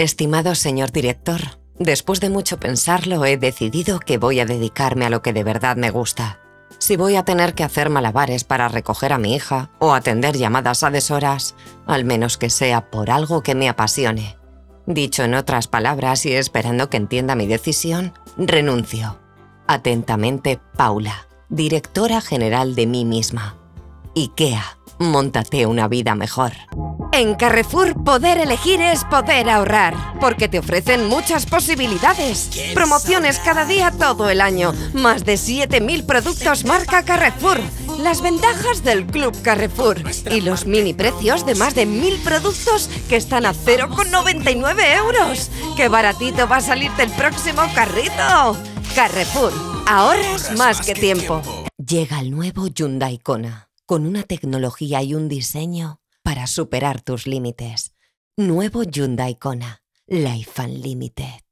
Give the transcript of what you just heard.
Estimado señor director, después de mucho pensarlo, he decidido que voy a dedicarme a lo que de verdad me gusta. Si voy a tener que hacer malabares para recoger a mi hija o atender llamadas a deshoras, al menos que sea por algo que me apasione. Dicho en otras palabras y esperando que entienda mi decisión, renuncio. Atentamente, Paula, directora general de mí misma. IKEA, móntate una vida mejor. En Carrefour, poder elegir es poder ahorrar, porque te ofrecen muchas posibilidades. Promociones cada día todo el año, más de 7.000 productos marca Carrefour. Las ventajas del Club Carrefour y los mini precios de más de 1.000 productos que están a 0,99 euros. ¡Qué baratito va a salirte el próximo carrito! Carrefour, ahorras más que tiempo. Llega el nuevo Hyundai Kona, con una tecnología y un diseño para superar tus límites. Nuevo Hyundai Kona, Life Unlimited.